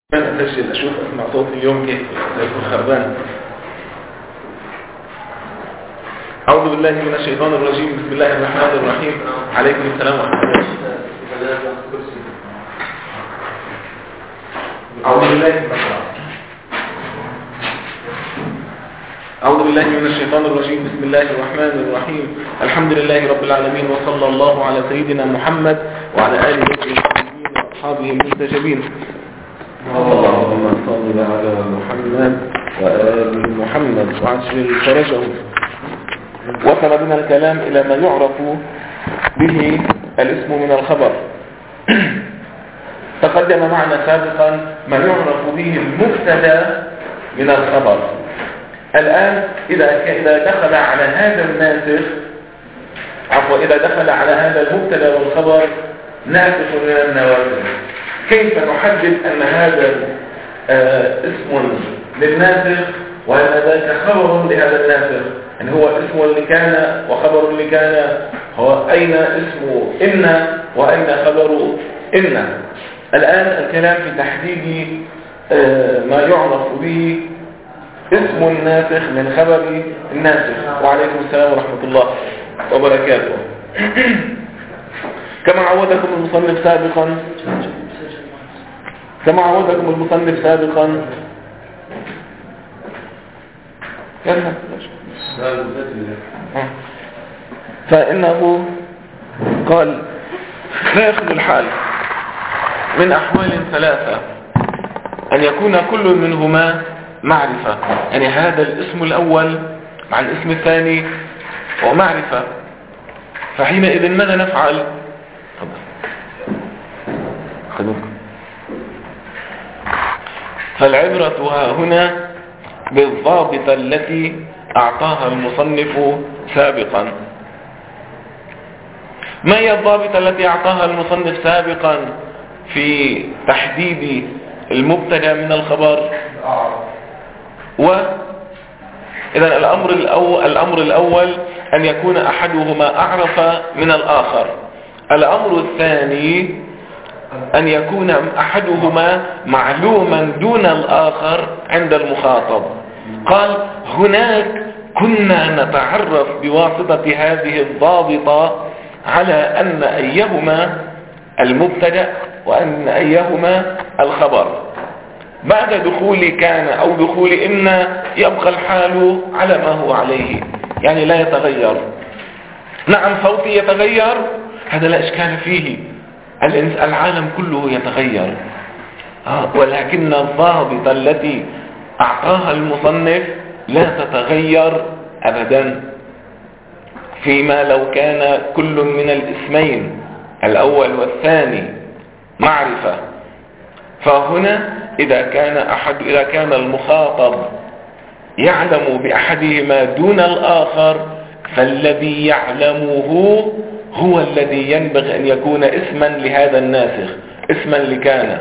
أنا أسجل أشوف أسمع صوتي اليوم كيف سيكون خربان. أعوذ بالله من الشيطان الرجيم. بسم الله الرحمن الرحيم. عليكم السلام ورحمة الله. أعوذ بالله من الشيطان الرجيم. بسم الله الرحمن الرحيم. الحمد لله رب العالمين، وصلى الله على سيدنا محمد وعلى آله وأصحابه المنتجبين. اللهم صل على محمد وآل محمد وعجل فرجه. وصل بنا الكلام إلى ما يعرف به الاسم من الخبر. تقدم معنا سابقا ما يعرف به المبتدا من الخبر. الآن إذا دخل على هذا الناسخ إذا دخل على هذا المبتدا والخبر ناسخ من النواسخ، كيف نحدد أن هذا اسم للناسخ وأن ذاك خبر لهذا الناسخ؟ يعني هو اسم لكان وخبر لكان، هو أين اسم إن وأين خبر إن؟ الآن الكلام في تحديد ما يعرف به اسم الناسخ من خبر الناسخ. وعليكم السلام ورحمة الله وبركاته. كما عودكم المصنف سابقا فإنه قال لا يخلو الحال من أحوال ثلاثة: أن يكون كل منهما معرفة، يعني هذا الاسم الأول مع الاسم الثاني ومعرفة. فحينئذ ماذا نفعل؟ فالعبرة هنا بالضابطة التي أعطاها المصنف سابقا. ما هي الضابطة التي أعطاها المصنف سابقا في تحديد المبتدا من الخبر؟ إذن الأمر الأول أن يكون أحدهما أعرف من الآخر. الأمر الثاني أن يكون أحدهما معلوما دون الآخر عند المخاطب. قال هناك كنا نتعرف بواسطة هذه الضابطة على أن أيهما المبتدأ وأن أيهما الخبر. بعد دخول كان أو دخول إن يبقى الحال على ما هو عليه، يعني لا يتغير. نعم صوتي يتغير، هذا لا إشكال فيه، العالم كله يتغير، ولكن الضابطة التي أعطاها المصنف لا تتغير أبدا. فيما لو كان كل من الاسمين الأول والثاني معرفة، فهنا إذا كان المخاطب يعلم بأحدهما دون الآخر، فالذي يعلمه هو الذي ينبغي أن يكون اسما لهذا الناسخ، اسما لكان.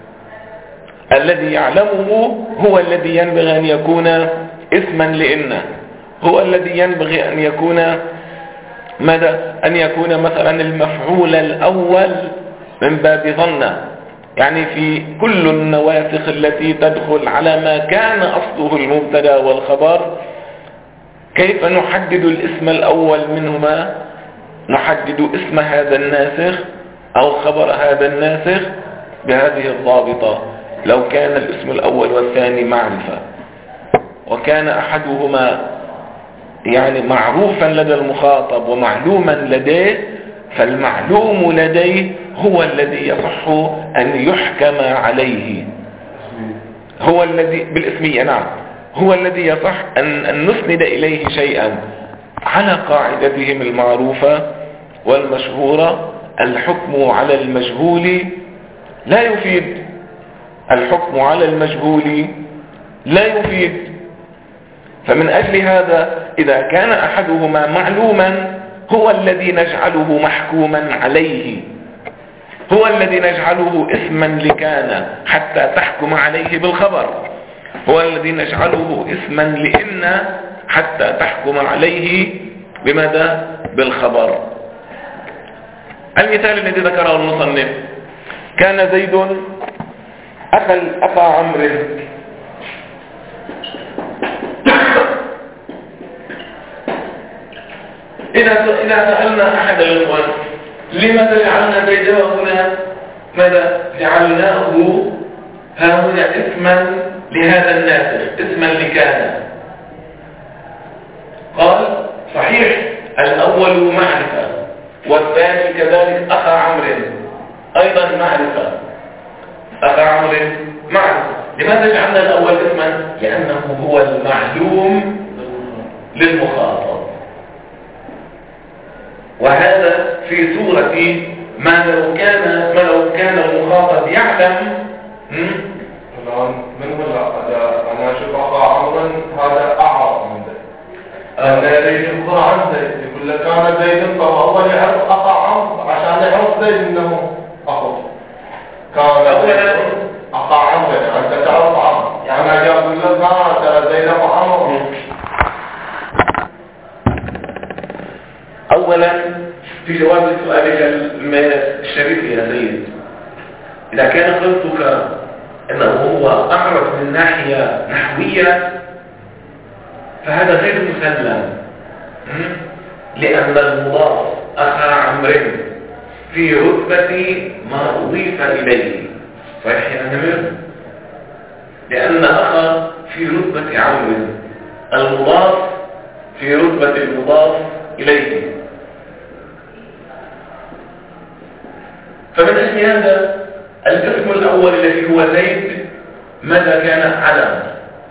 الذي يعلمه هو الذي ينبغي أن يكون اسما لإن، هو الذي ينبغي أن يكون ماذا؟ أن يكون مثلا المفعول الأول من باب ظن، يعني في كل النواسخ التي تدخل على ما كان أصله المبتدا والخبر. كيف نحدد الاسم الأول منهما؟ نحدد اسم هذا الناسخ أو خبر هذا الناسخ بهذه الضابطة: لو كان الاسم الأول والثاني معرفة وكان أحدهما يعني معروفا لدى المخاطب ومعلوما لديه، فالمعلوم لديه هو الذي يصح أن يحكم عليه، هو الذي بالاسمية، نعم، هو الذي يصح أن نسند إليه شيئا على قاعدتهم المعروفة والمشهورة: الحكم على المجهول لا يفيد. الحكم على المجهول لا يفيد. فمن أجل هذا إذا كان أحدهما معلوما هو الذي نجعله محكوما عليه، هو الذي نجعله اسما لكان حتى تحكم عليه بالخبر، هو الذي نجعله اسما لإن حتى تحكم عليه بماذا؟ بالخبر. المثال الذي ذكره المصنف: كان زيد أخا عمرو. إذا سألنا أحد الإخوان لماذا جعلنا زيد هنا، ماذا جعلناه ها هنا اسما لهذا الناسخ، اسما لكان؟ قال صحيح الأول معرفة والثاني كذلك أخا عمرو أيضا معرفة، أخا عمرو معرفة. لماذا جعلنا الأول اسما؟ لأنه هو المعلوم للمخاطب، وهذا في صورة ما لو كان المخاطب يعلم. من هنا أنا أشوف أخا عمرو هذا أعرف من ذلك. أنا زيد يخبر عن زيد، يقول لك أنا زيد، فهو يعرف أخا عمرو عشان يعرف زيد إنه أخوه. كان أخا عمرو أنت تعرف عمرو، يعني أجي أقول لك ترى زيد أخو عمرو. أولا في جواب سؤالك الشريف يا سيد، إذا كان قلتك أنه هو أعرف من ناحية نحوية فهذا غير مسلم، لأن المضاف أخا عمرو في رتبة ما أضيف إليه، صحيح يا نمر؟ لأن أخا في رتبة عمرو، المضاف في رتبة المضاف إليه. فمن أجل هذا الاسم الأول الذي هو زيد ماذا كان؟ علم،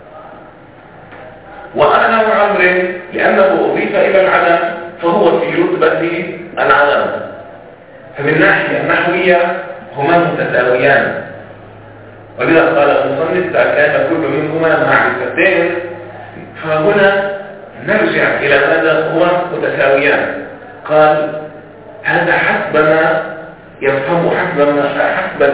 وأخا عمرو لأنه أضيف إلى العلم فهو في رتبة العلم، فمن الناحية النحوية هما متساويان، ولذا قال المصنف كان كل منهما معرفتين، فهنا نرجع إلى ماذا هو متساويان. قال هذا حسب ما يفهم، حسب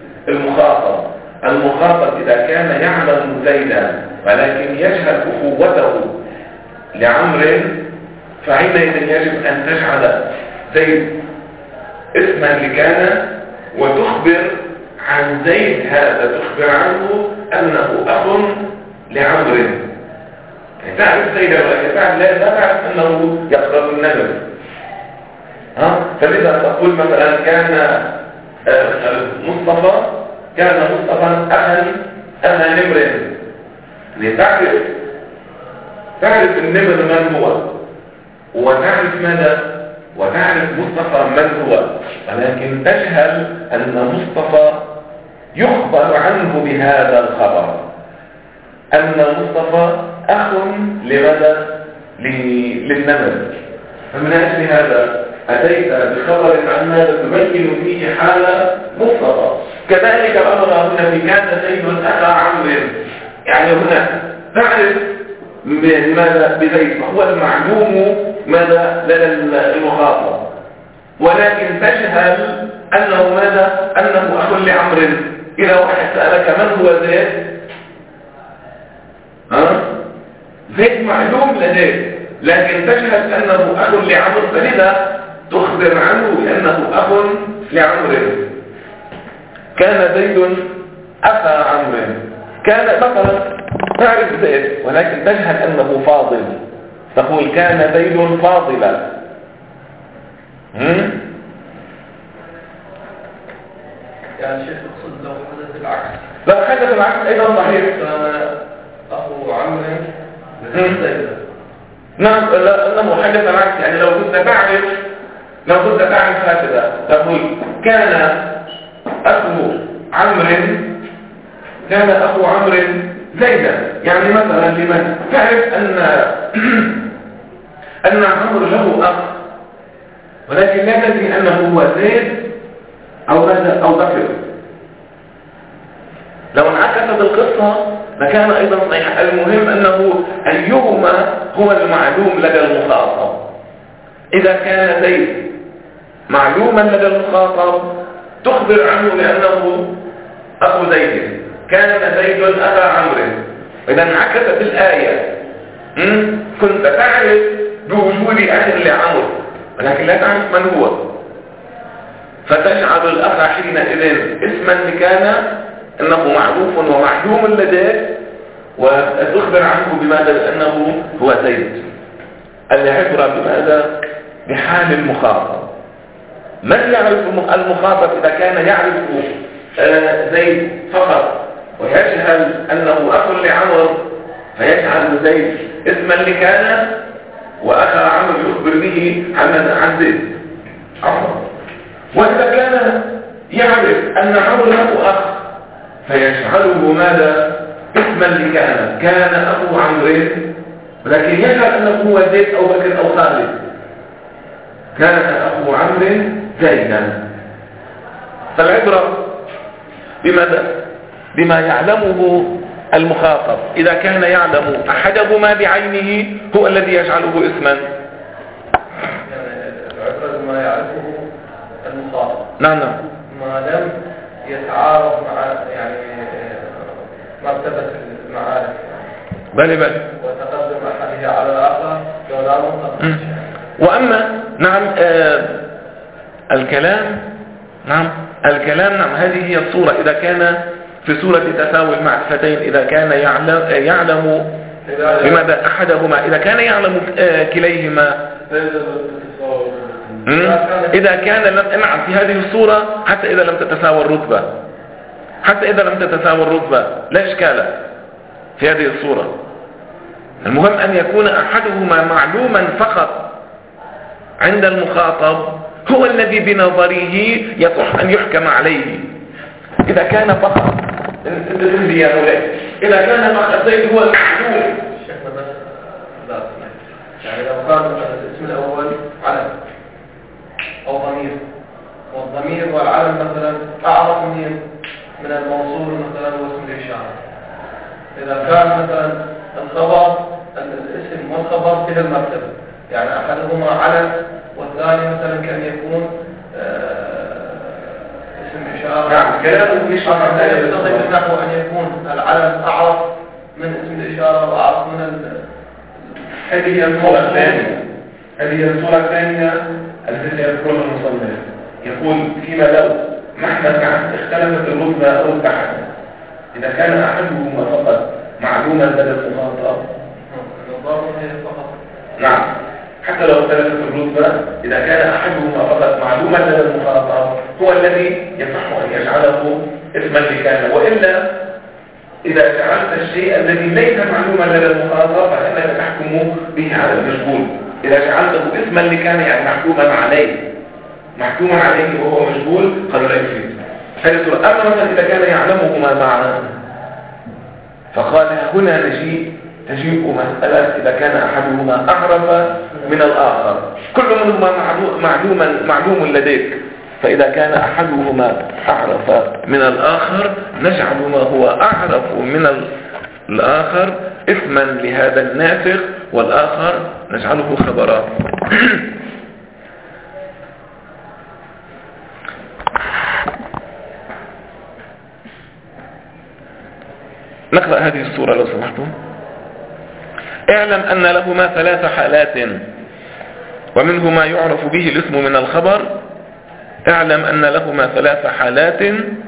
المخاطب إذا كان يعلم زيدا ولكن يجهل أخوته لعمر، فحينئذ يجب أن تجعل زيد اسما لكان وتخبر عن زيد هذا، تخبر عنه أنه أخ لعمر. تعرف زيدا ولكن لا تعرف أنه يقرب النمر. فلذا تقول مثلا كان مصطفى أخا نمر، تعرف النمر من هو، وتعرف ماذا، وتعرف مصطفى من هو، ولكن تجهل أن مصطفى يخبر عنه بهذا الخبر، أن مصطفى أخ لماذا؟ للنمر. فمن أجل هذا أتيت بخبر عن ماذا تبين فيه حال مصطفى. كذلك الأمر هنا في كان زيد أخا عمرو، يعني هنا تعرف ماذا بزيد، فهو المعلوم ماذا لدى المخاطب، ولكن تجهل أنه ماذا؟ أنه أخ لعمرو. إذا واحد سألك من هو زيد، زيد معلوم لديك، لكن تجهل أنه أخ لعمرو، فلذا تخبر عنه بأنه أخ لعمرو. كان زيد أخا عمرو، كان مثلا تعرف زيد ولكن تجهل أنه فاضل، تقول كان زيد فاضلا. يعني شيخ يقصد لو حدث العكس، لو حدث العكس أيضا صحيح، كان أخو عمرو زيد. نعم، لأنه حدث العكس، يعني لو كنت تعرف هكذا تقول كان أخو عمرو زيدا، يعني مثلا لمن تعرف أن عمرو له أخ، ولكن لا تدري أنه هو زيد أو بكر. لو انعكست القصة لكان أيضا صحيح. المهم أنه أيهما هو المعلوم لدى المخاطب. إذا كان زيد معلوما لدى المخاطب تخبر عنه بأنه أخو زيد، كان زيد أخا عمرو. إذا انعكست الآية، كنت تعرف بوجود أخ لعمرو ولكن لا تعرف من هو، فتجعل الأخ حينئذ اسما لكان أنه معروف ومعلوم لديك، وتخبر عنه بماذا؟ لأنه هو زيد. العبرة بماذا؟ بحال المخاطب. من يعرف المخاطب إذا كان يعرف زيد فقط ويجهل أنه أخ لعمر فيجعل زيد اسما لكان، وأخا عمر يخبر به عن زيد عمر. وإذا كان يعرف أن عمر له أخ فيجعله ماذا؟ اسما لكان، كان أخو عمرو، ولكن يجعل أنه هو زيد أو بكر أو خالد. كان أخو عمرو زيدا. فالعبرة بماذا؟ بما يعلمه المخاطب. إذا كان يعلم أحدهما بعينه هو الذي يجعله اسما. العبرة بما يعرفه المخاطب. نعم. ما لم يتعارض مع يعني مرتبة المعارف، بل وتقدم أحدها على الآخر ولا منطق. وأما الكلام هذه هي الصورة. إذا كان في صورة تساوي المعرفتين، إذا كان يعلم بماذا أحدهما، إذا كان يعلم كليهما، إذا كان نعم في هذه الصورة، حتى إذا لم تتساوى الرتبة لا إشكال في هذه الصورة. المهم أن يكون أحدهما معلوما فقط عند المخاطب، هو الذي بنظره يصح أن يحكم عليه. إذا كان فقط إذا كان فقط زيد هو المعلوم. يعني لو كان الاسم الأول علم أو ضمير، والضمير والعلم مثلا أعرف من الموصول مثلا واسم الإشارة. إذا كان مثلا الخبر الاسم والخبر كلا المرتبة، يعني أحدهما علم والثاني مثلا كان يكون اسم إشارة. نعم، كلامه يشرح لا يقتضي نحو أن يكون العلم أعرف من اسم الإشارة وأعرف من هذه هي الصورة الثانية التي يذكرها المصنف. يقول فيما لو مهما كانت اختلفت الرتبة أو التحدث، إذا كان أحدهما فقط معلوما لدى المخاطب. نعم، حتى لو اختلفت الرتبة، إذا كان أحدهما فقط معلوما لدى المخاطب هو الذي يصح أن يجعله اسما لكان. وإلا إذا جعلت الشيء الذي ليس معلوما لدى المخاطب فإنك تحكم به على المجهول. إذا جعلته اسما لكان يعني محكوما عليه وهو مجهول قالوا لا يفيد. أما مثلا إذا كان يعلمهما معا، فقال هنا تجيء مسألة إذا كان أحدهما أعرف من الآخر، كل منهما معلوم لديك، فإذا كان أحدهما أعرف من الآخر نجعل ما هو أعرف من الآخر اسما لهذا الناسخ، والآخر نجعله خبرا. نقرأ هذه الصورة لو سمحتم. اعلم أن لهما 3 حالات، ومنه ما يعرف به الاسم من الخبر. اعلم أن لهما 3 حالات،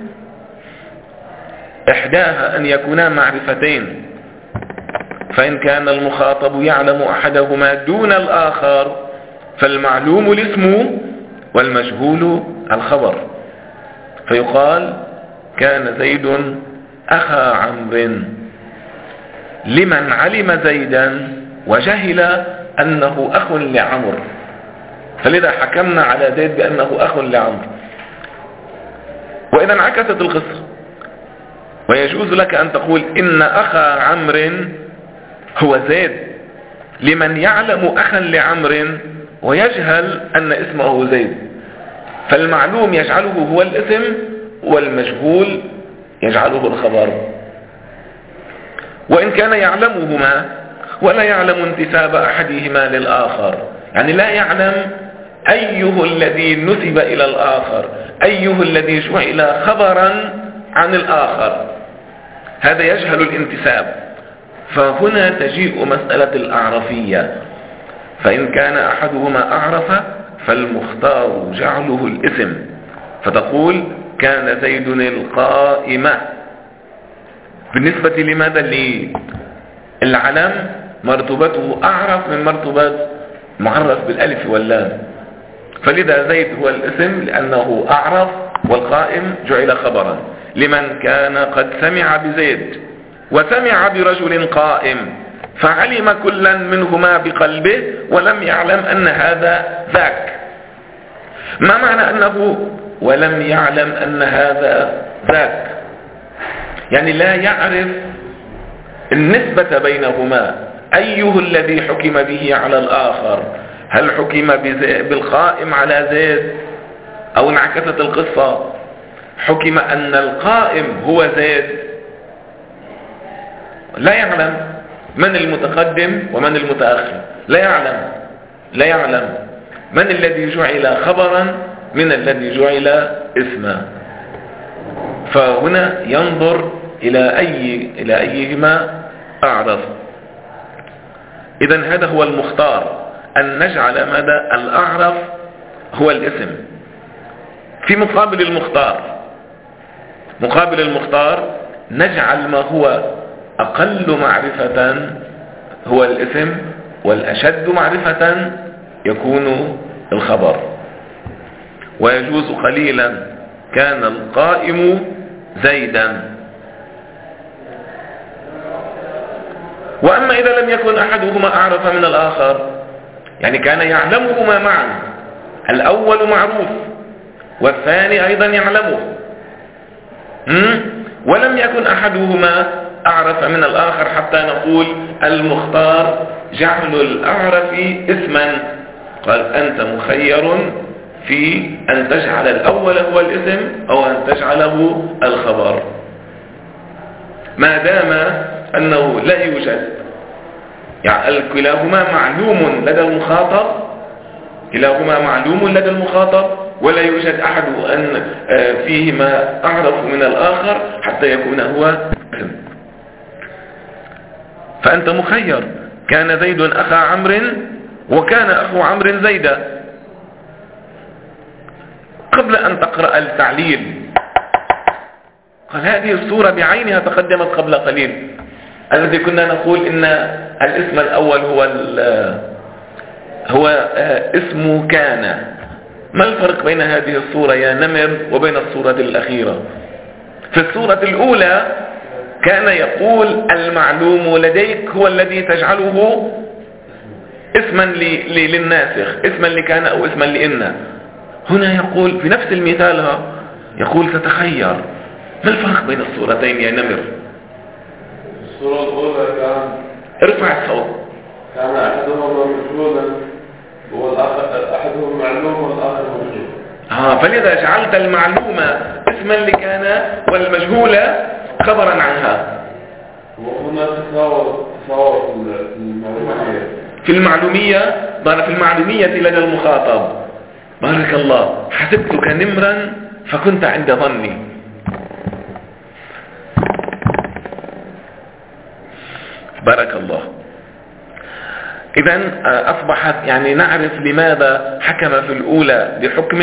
إحداها أن يكونا معرفتين، فإن كان المخاطب يعلم أحدهما دون الآخر فالمعلوم الاسم والمجهول الخبر، فيقال كان زيد أخا عمرو لمن علم زيدا وجهل أنه أخ لعمر، فلذا حكمنا على زيد بأنه أخ لعمر. وإذا انعكست القصة، ويجوز لك أن تقول إن أخا عمرو هو زيد لمن يعلم أخا لعمرو ويجهل أن اسمه زيد، فالمعلوم يجعله هو الاسم والمجهول يجعله الخبر. وإن كان يعلمهما ولا يعلم انتساب أحدهما للآخر، يعني لا يعلم أيه الذي نسب إلى الآخر، أيه الذي جعل خبرا عن الآخر، هذا يجهل الانتساب. فهنا تجيء مسألة الأعرفية، فإن كان أحدهما أعرف فالمختار جعله الاسم، فتقول كان زيد القائم بالنسبة لماذا العلم مرتبته أعرف من مرتبة معرف بالألف واللام، فلذا زيد هو الاسم لأنه أعرف، والقائم جعل خبرا لمن كان قد سمع بزيد وسمع برجل قائم، فعلم كلا منهما بقلبه ولم يعلم أن هذا ذاك. ما معنى أنه ولم يعلم أن هذا ذاك؟ يعني لا يعرف النسبة بينهما، أيه الذي حكم به على الآخر، هل حكم بالقائم على زيد أو انعكست القصة حكم أن القائم هو زيد؟ لا يعلم من المتقدم ومن المتأخر، لا يعلم من الذي جعل خبرا من الذي جعل اسما. فهنا ينظر إلى أيهما أعرف. إذن هذا هو المختار، أن نجعل ماذا الأعرف هو الاسم في مقابل المختار نجعل ما هو أقل معرفة هو الاسم، والأشد معرفة يكون الخبر. ويجوز قليلا كان القائم زيدا. وأما إذا لم يكن أحدهما أعرف من الآخر، يعني كان يعلمهما معا، الأول معروف والثاني أيضا يعلمه، ولم يكن أحدهما أعرف من الآخر حتى نقول المختار جعل الأعرف اسما. قال أنت مخير في أن تجعل الأول هو الاسم أو أن تجعله الخبر، ما دام أنه لا يوجد، يعني كلاهما معلوم لدى المخاطب، ولا يوجد أحد أن فيهما أعرف من الآخر حتى يكون هو اسم. فأنت مخير، كان زيد أخا عمرو وكان أخو عمرو زيدا. قبل أن تقرأ التعليل قال هذه الصورة بعينها تقدمت قبل قليل، الذي كنا نقول إن الاسم الأول هو اسم كان. ما الفرق بين هذه الصورة يا نمر وبين الصورة الأخيرة؟ في الصورة الأولى كان يقول المعلوم لديك هو الذي تجعله اسما للناسخ، اسما لكان أو اسما لإن. هنا يقول في نفس المثال يقول تتخير. ما الفرق بين الصورتين يا نمر؟ الصورة الأولى كان ارفع الصوت. كان أحدهما مجهولا والآخر أحدهم معلوم والآخر مجهول. فلذا جعلت المعلومة اسما لكان والمجهولة خبرا عنها. وهنا تساوى في المعلومية لدى المخاطب. بارك الله، حسبتك نمرا فكنت عند ظني. بارك الله. إذن أصبحت يعني نعرف لماذا حكم في الأولى بحكم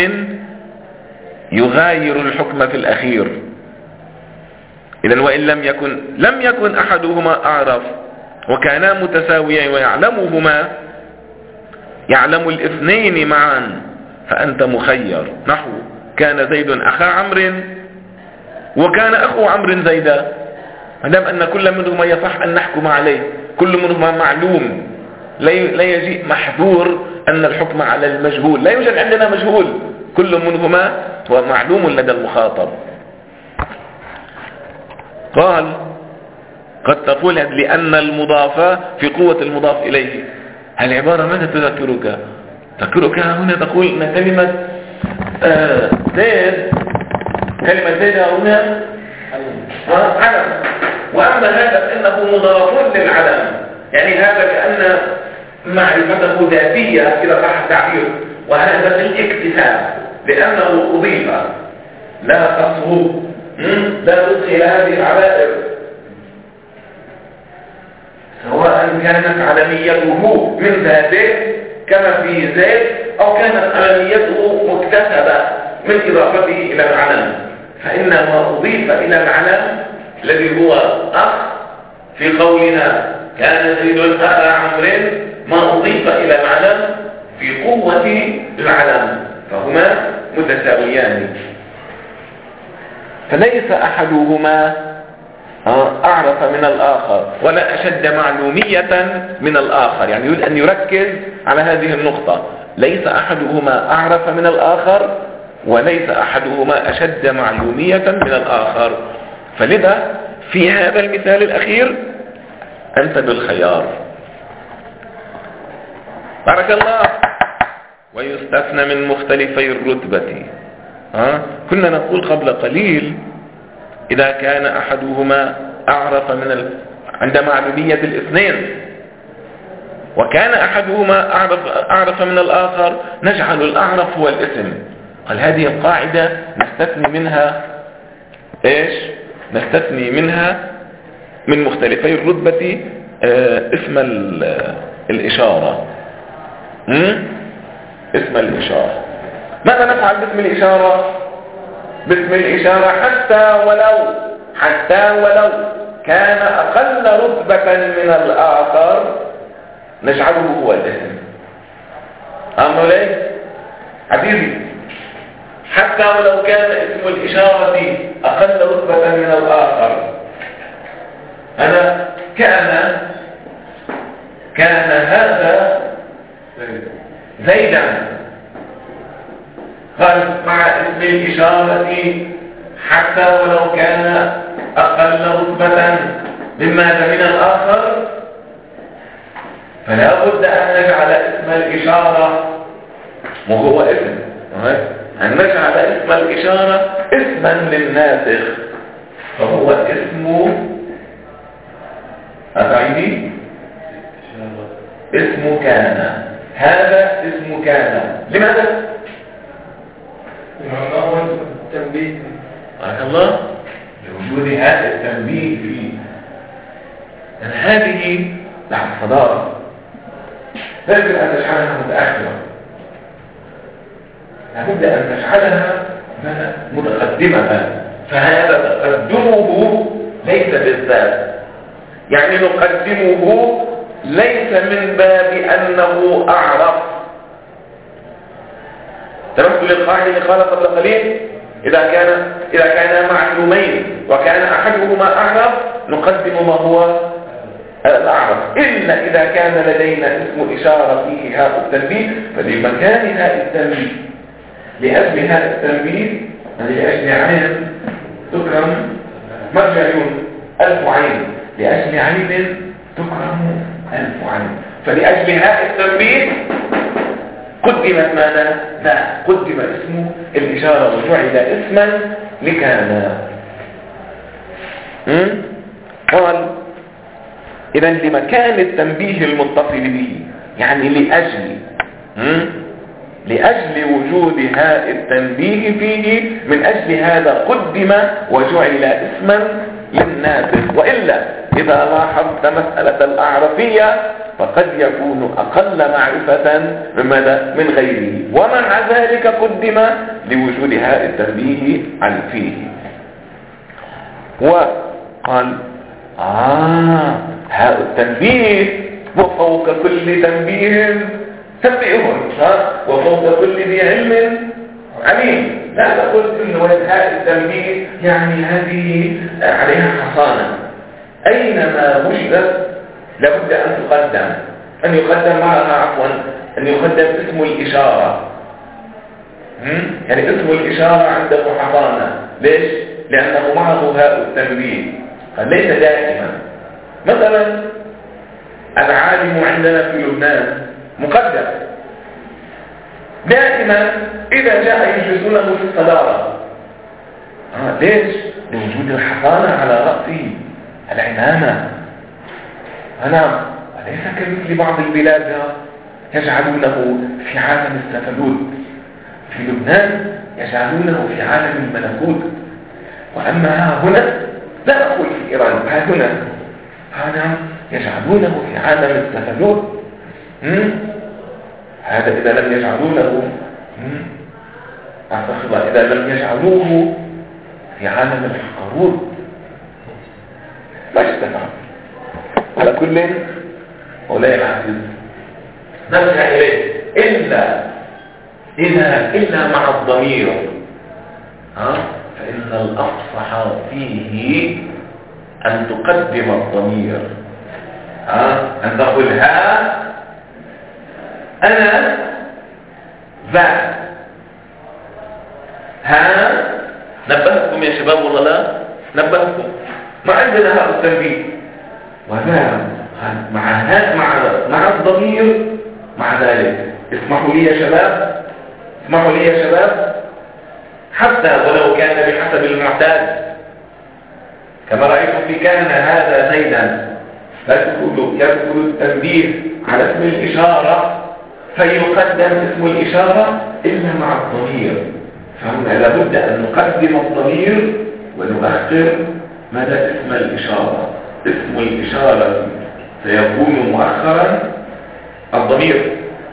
يغاير الحكم في الأخير. إذن وإن لم يكن أحدهما أعرف وكانا متساويين ويعلمهما، يعلم الاثنين معا، فأنت مخير. نحو كان زيد أخا عمرو وكان أخو عمرو زيدا، ما دام أن كل منهما يصح أن نحكم عليه، كل منهما معلوم، لا يجيء محذور أن الحكم على المجهول، لا يوجد عندنا مجهول، كل منهما هو معلوم لدى المخاطب. قال قد تقول لأن المضاف في قوة المضاف إليه. العبارة ماذا تذكرك؟ تذكرك هنا تقول أن كلمة زيد هنا علم، وأما هذا فإنه مضاف للعلم، يعني هذا كأن معرفته ذاتية إذا صح التعبير، وهذا في الاكتساب لأنه أضيف، لا تصه، لا تدخل هذه العبائر، سواء كانت علميته من ذاته كما في زيد أو كانت علميته مكتسبة من إضافته إلى العلم، فإن ما أضيف إلى العلم الذي هو أخ في قولنا كان زيد أخا عمرو ما أضيف إلى العلم في قوة العلم، فهما متساويان. فليس أحدهما أعرف من الآخر ولا أشد معلومية من الآخر. يعني يريد أن يركز على هذه النقطة، ليس أحدهما أعرف من الآخر وليس أحدهما أشد معلومية من الآخر. فلذا في هذا المثال الأخير أنت بالخيار. بارك الله. ويستثنى من مختلفي الرتبة. كنا نقول قبل قليل إذا كان أحدهما أعرف عند معلومية الاثنين وكان أحدهما أعرف من الآخر نجعل الأعرف هو الاسم. قال هذه القاعدة نستثني منها إيش؟ نستثني منها من مختلفي الرتبة اسم الإشارة. اسم الإشارة. ماذا نفعل باسم الإشارة؟ باسم الإشارة حتى ولو كان أقل رتبة من الآخر نجعله هو الاسم. أمر ليه؟ عزيزي، حتى ولو كان اسم الإشارة أقل رتبة من الآخر. أنا كان هذا زيدا، قال مع اسم الإشارة حتى ولو كان أقل رتبة مما من الآخر، فلا بد أن نجعل اسم الإشارة وهو اسم، أن نجعل اسم الإشارة اسما للناسخ، فهو اسم أفعيدي اسم كان. هذا اسم كان. لماذا؟ التنبيه. بارك الله. لوجود هذا التنبيه فيه. هذه لحظة صدارة لا يمكن أن تجعلها متأخرة، لابد أن تجعلها متقدمة. فهذا تقدمه ليس بالذات، يعني نقدمه ليس من باب أنه أعرف. تمثل للقاعدة اللي قال قبل قليل إذا كان معلومين وكان أحدهما أعرف نقدم ما هو الأعرف، إلا إذا كان لدينا اسم إشارة فيه هاء التنبيه، فلمكان هاء التنبيه لأجل هاء التنبيه لأجل عين تكرم مرجع عيون 1000 عين، لأجل عين تكرم 1000 عين. فلأجل هاء التنبيه قدمت ماذا؟ لا، قدم اسم الإشارة وجعل اسما لكان. قال إذا لمكان التنبيه المتصل به، يعني لأجل وجود هاء التنبيه فيه، من أجل هذا قدم وجعل اسما للناسخ. وإلا إذا لاحظت مسألة الأعرفية فقد يكون أقل معرفة من غيره، ومع ذلك قدم لوجود هاء التنبيه عن فيه. وقال هاء التنبيه وفوق كل تنبيه تنبيه، وفوق كل ذي علم عليم. لا نقول إن هاء التنبيه يعني هذه عليها حصانة، أينما وجدت لابد أن يقدم معها أن يقدم اسم الإشارة. يعني اسم الإشارة عنده حصانة. ليش؟ لأنه معه هاء التنبيه، فليس دائما. مثلا العالم عندنا في لبنان مقدم دائما إذا جاء يجلسونه في الصدارة. ليش؟ لوجود الحصانة على رأسه، العمامة. نعم، وليس كمثل بعض البلاد يجعلونه في عالم السفلود. في لبنان يجعلونه في عالم الملكوت. وأما هنا، لا أقول في إيران، هنا يجعلونه في عالم السفلود. هذا إذا لم يجعلونه إذا لم يجعلوه في عالم الحقرود. ماشي تمام. على كل ولا العزيز نرجع إليه إلا مع الضمير فإن الأفصح فيه أن تقدم الضمير أن تقول ها أنا ذا. ها نبهتكم يا شباب ولا لا؟ نبهتكم ما عندنا هذا التنبيه. وذا مع الضمير مع ذلك اسمحوا لي يا شباب حتى ولو كان بحسب المعتاد كما رأيتم في كان هذا زيدا لا يدخل التنبيه على اسم الإشارة فيقدم اسم الإشارة إلا مع الضمير. فهنا لابد أن نقدم الضمير ونؤخر ماذا اسم الإشارة. اسم الإشارة سيكون مؤخرا، الضمير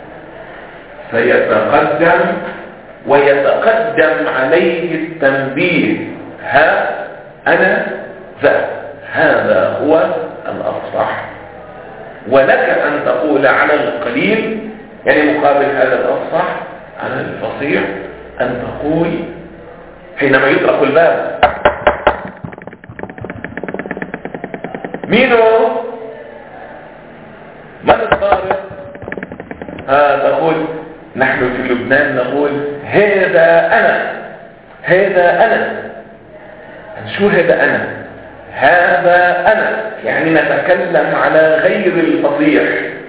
سيتقدم ويتقدم عليه التنبيه ها أنا ذا. هذا هو الأفصح. ولك أن تقول على القليل يعني مقابل هذا الأفصح على الفصيح أن تقول حينما يطرق الباب مينو من الطارق تقول نحن في لبنان نقول هذا أنا. شو هذا أنا يعني نتكلم على غير الفصيح.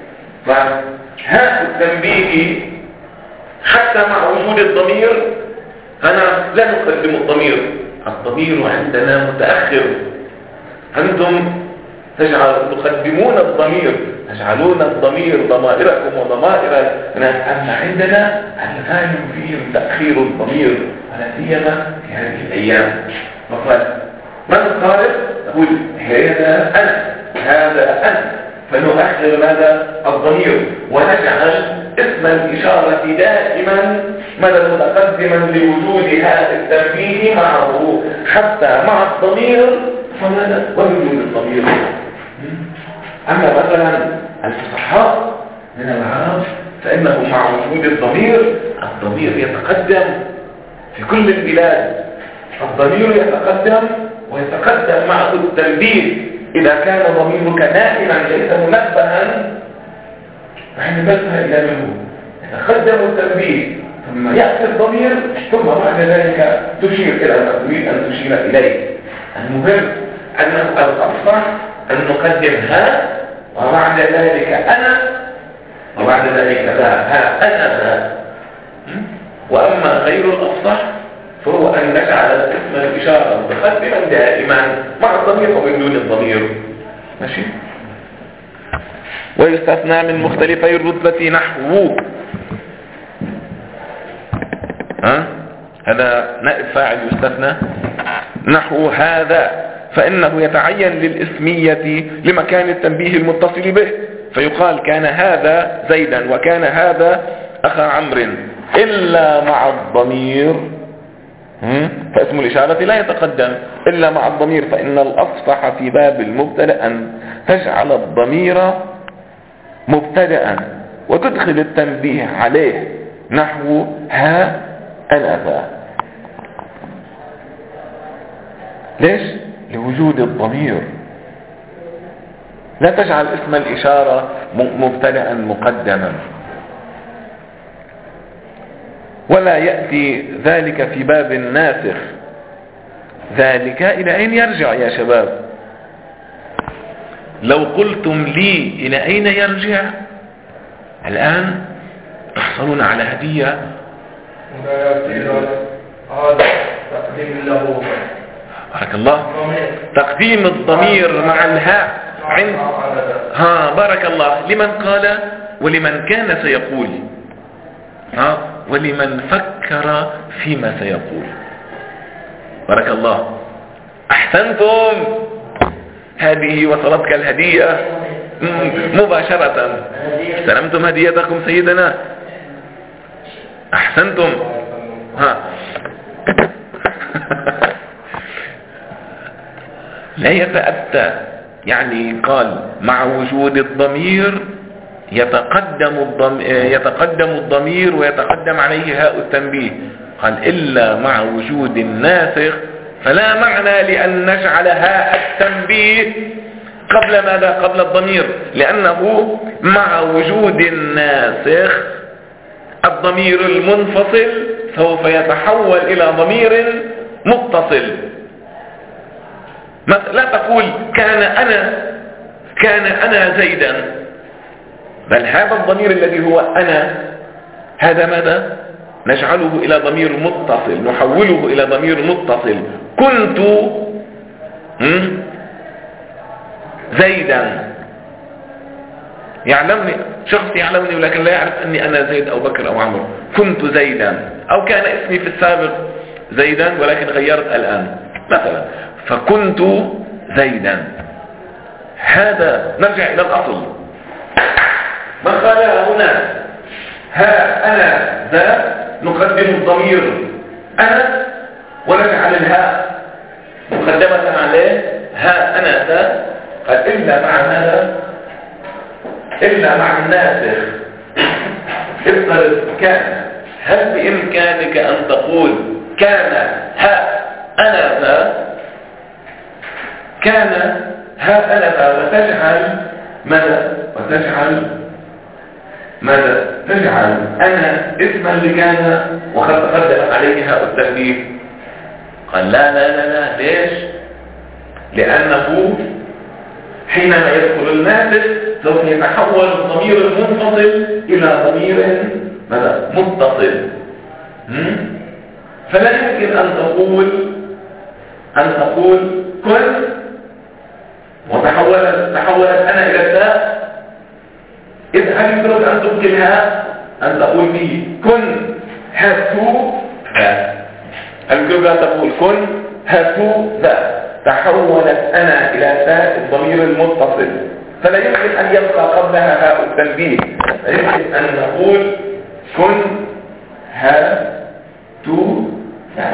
فهذا التنبيه حتى مع وجود الضمير أنا لا نقدم الضمير عندنا متأخر. أنتم تقدمون الضمير، تجعلون الضمير ضمائركم وضمائر الناس. أما عندنا الغالب فيه تأخير الضمير ولا سيما في هذه الأيام. فقال من الطالب تقول هذا أنا فنؤخر ماذا الضمير ونجعل اسم الإشارة دائما متقدما لوجود هذا التنبيه معه حتى مع الضمير ووجود الضمير. أما مثلا الفصحاء من العرب فإنه مع وجود الضمير يتقدم في كل البلاد. الضمير يتقدم ويتقدم معه التنبيه. إذا كان ضميرك نائما ليس منبها فإن بسها إلى منه يتقدم التنبيه ثم يأتي الضمير ثم بعد ذلك تشير إلى ما تريد أن تشير إليه. المهم أنه الأفصح أن نقدم ها وبعد ذلك أنا وبعد ذلك أنا ذا. وأما غير الأفصح فهو أن نجعل اسم الإشارة متقدما دائما مع الضمير وبدون الضمير. ماشي. ويستثنى من مختلفي الرتبة نحو هذا نائب فاعل يستثنى نحو هذا فإنه يتعين للإسمية لمكان التنبيه المتصل به فيقال كان هذا زيدا وكان هذا أخا عمرو إلا مع الضمير. فاسم الإشارة لا يتقدم إلا مع الضمير. فإن الأفصح في باب المبتدأ أن تجعل الضمير مبتدأ وتدخل التنبيه عليه نحو ها أنا ذا. ليش؟ لوجود الضمير. لا تجعل اسم الإشارة مبتدأ مقدما. ولا يأتي ذلك في باب الناسخ. ذلك إلى أين يرجع يا شباب؟ لو قلتم لي إلى أين يرجع الآن تحصلون على هدية. هذا تقديم له بارك الله. تقديم الضمير مع الهاء عند بارك الله. لمن قال ولمن كان سيقول ولمن فكر فيما سيقول. بارك الله. أحسنتم. هذه وصلتك الهدية مباشرة. استلمتم هديتكم سيدنا. أحسنتم. لا يتأتى يعني قال مع وجود الضمير يتقدم الضمير ويتقدم عليه هاء التنبيه. قال إلا مع وجود الناسخ فلا معنى لأن نجعل هاء التنبيه قبل ماذا؟ قبل الضمير، لأنه مع وجود الناسخ الضمير المنفصل سوف يتحول إلى ضمير متصل. لا تقول كان أنا زيدا، بل هذا الضمير الذي هو أنا هذا ماذا؟ نجعله إلى ضمير متصل، نحوله إلى ضمير متصل. كنت زيدا، يعلمني شخص يعلمني ولكن لا يعرف أني أنا زيد أو بكر أو عمرو. كنت زيدا، أو كان اسمي في السابق زيدا ولكن غيرت الآن مثلا، فكنت زيدا. هذا نرجع إلى الأصل. ما قالها هنا أنا ذا، نقدم الضمير أنا ونجعل الهاء مقدمة عليه أنا ذا. قال إلا مع ماذا؟ إلا مع الناسخ. افترض كان، هل بإمكانك أن تقول كان أنا ذا؟ كان أنا ذا وتجعل ماذا؟ تجعل أنا اسما لكان وقد تقدم عليه هاء التنبيه. قال لا ليش؟ لأنه حينما يدخل الناسخ سوف يتحول الضمير المنفصل إلى ضمير متصل. فلا يمكن أن تقول كن وتحولت أنا إلى التاء. إذا هل يمكن أن تبقلها أن تقول به كن هاتو ذا؟ هل يمكن أن تقول كن هاتو ذا؟ تحولت أنا إلى تاء الضمير المتصل، فلا يمكن أن يبقى قبلها هاء التنبيه. لا يمكن أن نقول كن هاتو ذا.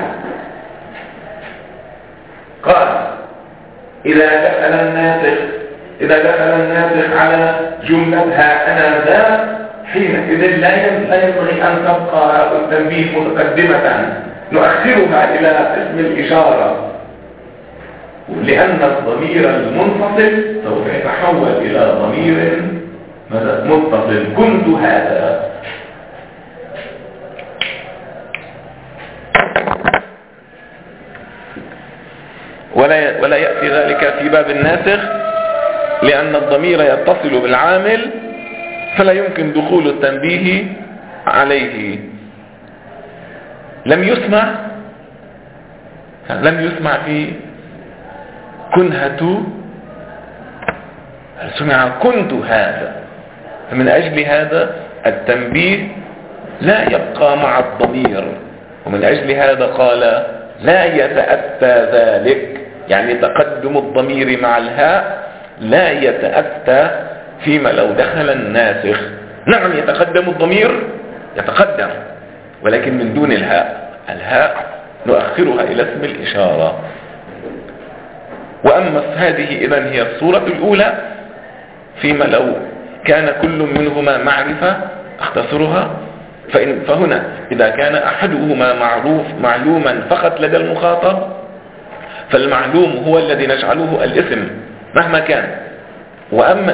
قال إذا دخل الناسخ على جملة أنا ذا، حينئذ لا ينبغي أن تبقى هاء التنبيه متقدمة، نؤخرها إلى اسم الإشارة، لأن الضمير المنفصل سوف يتحول إلى ضمير متصل. كنت هذا. ولا يأتي ذلك في باب الناسخ، لأن الضمير يتصل بالعامل فلا يمكن دخول التنبيه عليه. لم يسمع في كنهة، سمع كنت هذا. فمن أجل هذا التنبيه لا يبقى مع الضمير، ومن أجل هذا قال لا يتأتى ذلك، يعني تقدم الضمير مع الهاء لا يتأتى فيما لو دخل الناسخ. نعم يتقدم الضمير، يتقدم، ولكن من دون الهاء نؤخرها إلى اسم الإشارة. وأما هذه إذن هي الصورة الأولى، فيما لو كان كل منهما معرفة اختصرها. فهنا إذا كان أحدهما معلوما فقط لدى المخاطب، فالمعلوم هو الذي نجعله الاسم مهما كان. وأما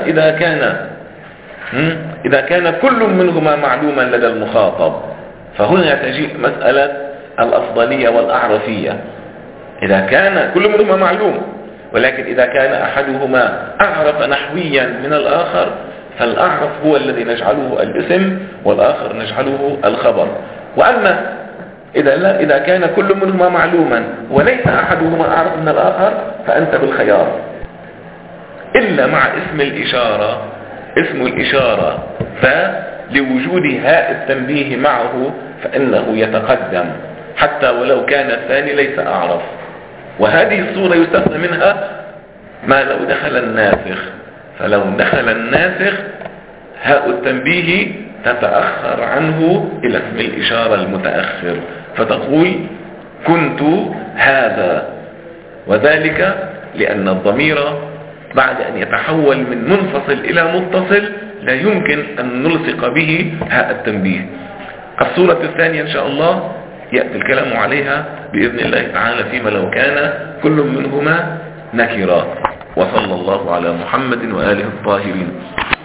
إذا كان كل منهما معلوما لدى المخاطب، فهنا تجيء مسألة الأفضلية والأعرفية. إذا كان كل منهما معلوم، ولكن إذا كان أحدهما أعرف نحويا من الآخر، فالأعرف هو الذي نجعله الاسم والآخر نجعله الخبر. وأما إذا كان كل منهما معلوما وليس أحدهما أعرف من الآخر، فأنت بالخيار، إلا مع اسم الإشارة. اسم الإشارة فلوجود هاء التنبيه معه فإنه يتقدم حتى ولو كان الثاني ليس أعرف. وهذه الصورة يستثنى منها ما لو دخل الناسخ. فلو دخل الناسخ هاء التنبيه تتأخر عنه إلى اسم الإشارة المتأخر، فتقول كنت هذا، وذلك لأن الضمير بعد أن يتحول من منفصل إلى متصل لا يمكن أن نلصق به هاء التنبيه. الصورة الثانية إن شاء الله يأتي الكلام عليها بإذن الله تعالى فيما لو كان كل منهما نكرا. وصلى الله على محمد وآله الطاهرين.